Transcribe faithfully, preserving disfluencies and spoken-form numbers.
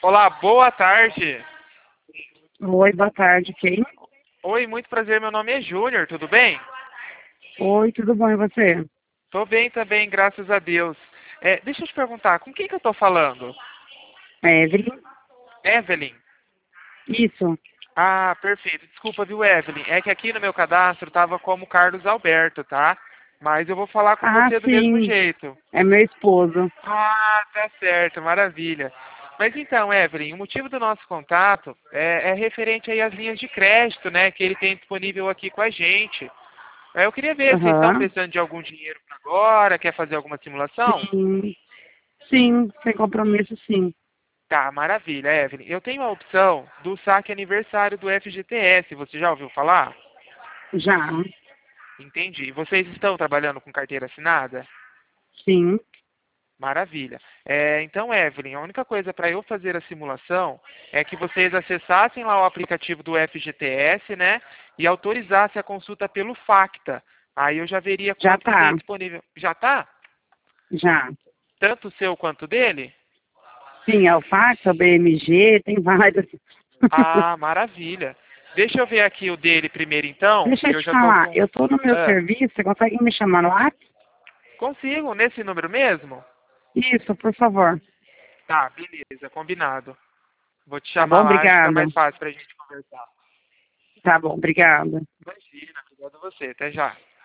Olá, boa tarde. Oi, boa tarde, quem? Oi, muito prazer, meu nome é Júnior, tudo bem? Oi, tudo bom, e você? Tô bem também, graças a Deus. É, deixa eu te perguntar, com quem que eu tô falando? Evelyn? Evelyn? Isso. Ah, perfeito. Desculpa, viu, Evelyn? É que aqui no meu cadastro tava como Carlos Alberto, tá? Mas eu vou falar com Ah, você do mesmo sim, jeito. é meu esposo. Ah, tá certo, maravilha. Mas então, Evelyn, o motivo do nosso contato é, é referente aí às linhas de crédito, né, que ele tem disponível aqui com a gente. É, eu queria ver se vocês estão Aham. precisando de algum dinheiro pra agora, quer fazer alguma simulação? Sim, sim, sem compromisso, sim. Tá, maravilha, Evelyn. Eu tenho a opção do saque aniversário do F G T S, você já ouviu falar? Já, Entendi. Vocês estão trabalhando com carteira assinada? sim. Maravilha. É, então, Evelyn, a única coisa para eu fazer a simulação é que vocês acessassem lá o aplicativo do F G T S, né? E autorizassem a consulta pelo Facta. Aí eu já veria Já quanto que tá, tem disponível. Já tá? já. Tanto o seu quanto o dele? Sim, é o fax, é o B M G, tem vários. Ah, maravilha. Deixa eu ver aqui o dele primeiro, então, Deixa que eu eu te já tô falar, com... eu tô no meu Ah, serviço, você consegue me chamar no WhatsApp? consigo, nesse número mesmo? Isso, por favor. Tá, beleza, combinado. Vou te Tá bom? chamar lá, fica Obrigada. mais fácil pra gente conversar. Tá bom, obrigada. Imagina, obrigado a você. Até já.